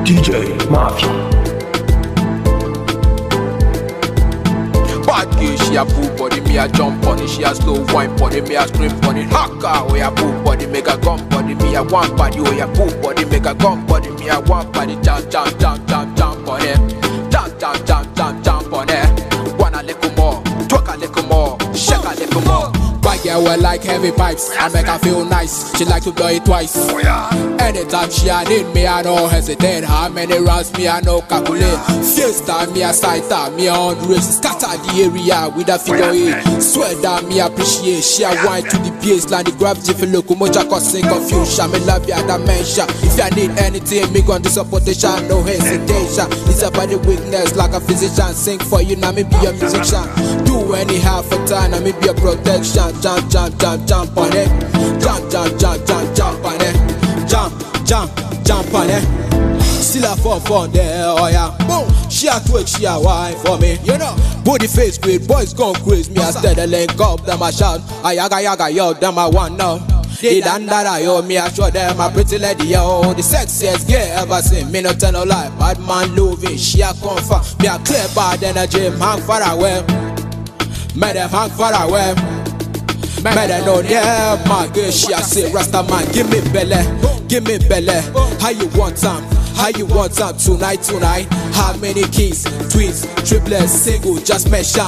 DJ Mafia. Bad girl, she a boo body, me a jump on it. She a slow wine body, me a scream on it. Haka, oh ya boo body, make a gun body, me a one body, oh ya boo body, make a gun body, me a one body. Jump, jump, jump, jump, jump on it. Jump, jump, jump, jump, jump on it. Wanna little more, twerk a little more, shake a little more. Bad girl will like heavy pipes, I make her feel nice. She like to blow it twice. Oh yeah. Anytime she a need me, I don't hesitate. How many rounds me, I no calculate. First time me a sight her, me a on race. Scatter the area with a figure eight. Swear that me appreciate. She a wine to the baseline. The gravity for locomotion causing confusion. Me love ya dimension. If you need anything, me gon' do supportation, no hesitation. It's about the weakness like a physician. Sing for you, now me be a musician. Do anyhow for time, now me be a protection. Jump, jump, jump, jump on it. Jump, jump, jump, jump, jump on it. Jump, jump, jump on it. Still a fun there, oh yeah. Boom. She a twerk, she a wine for me, you know. Body face great, boys gone crazy. Me a steady link up, them a shout. I yaga yaga yo, them a want now. They done that I yo, me a show them a pretty lady yo. The sexiest girl ever seen, me no tell no lie. Bad man love it, she a confirm. Me a clear bad energy, hang far away. Me them hang far away. Me them know yeah, my girl, she a say Rasta man, give me belly, give me belly. How you want time? How you want time tonight? How many keys, twins, triplets, single, just mention.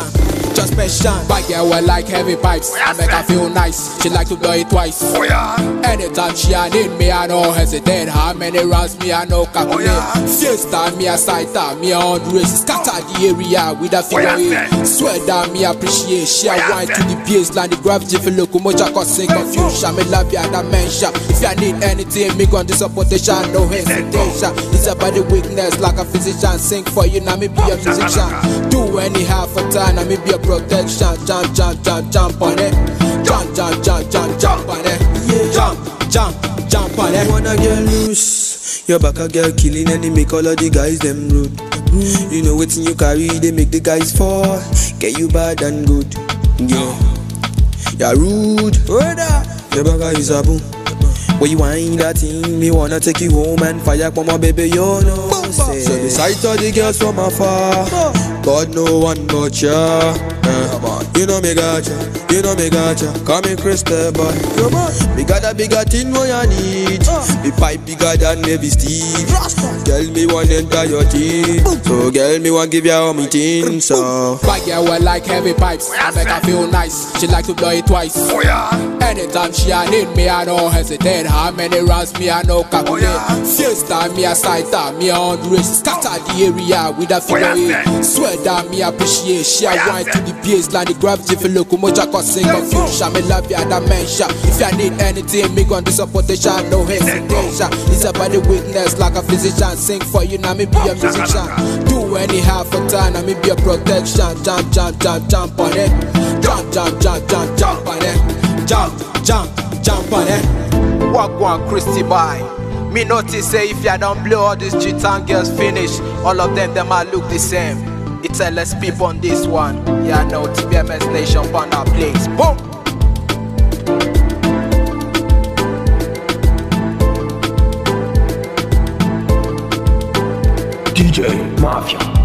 Bad girl will like heavy pipes, I make her feel nice. She like to blow it twice. Oh yeah. Anytime she a need me, I no hesitate. How many rounds me, I no calculate. First time me a sight her, me a on race. Scatter the area with a figure eight. Swear that me appreciate. She a wine to the baseline. The gravity for locomotion causing confusion. Me love ya dimension. If you need anything, me gon' do supportation, no hesitation. It's about the weakness like a physician. Sing for you, now me be a musician. Do anyhow for time, now me be a protection. Jump, jump, jump, jump on it. Jump, jump, jump, jump, jump on it. Jump, jump, jump on it. You wanna get loose? Your back a girl killing and they make all of the guys them rude. You know what's in you carry, they make the guys fall. Get you bad and good. Yeah, you're rude. Your back is a boom. When you whine that thing, me wanna take you home and fire for my baby, you know. So the sight of the girls from afar, God no one but ya. You know me gotcha, you know me gotcha. Call me Crystal boy. Me got a bigger thing what you need. Me pipe bigger than Navy Steve. Girl me want enter your teeth. So girl me want give you all me things. So bad girl will like heavy pipes, I make her feel nice. She like to blow it twice. Oh yeah. Anytime she a need me, I don't hesitate. How many rounds me, I no calculate. First time me a sight her, me a on race. Scatter the area with a figure eight. Swear that me appreciate. She a wine to the baseline. The gravity for locomotion causing confusion. Me love ya dimension. If you need anything, me gon' do supportation, no hesitation. It's about the weakness like a physician. Sing for you, now me be a musician. Do anyhow for time, now me be a protection. Jump, jump, jump, jump on it. Jump, jump, jump, jump, jump on it. Jump, jump, jump on it. Walk one Christy by. Me notice say if ya don't blow all these G-Town girls finish, all of them might look the same. It's LSP on this one. Yeah, no TBMS Nation on our place. Boom! DJ Mafia.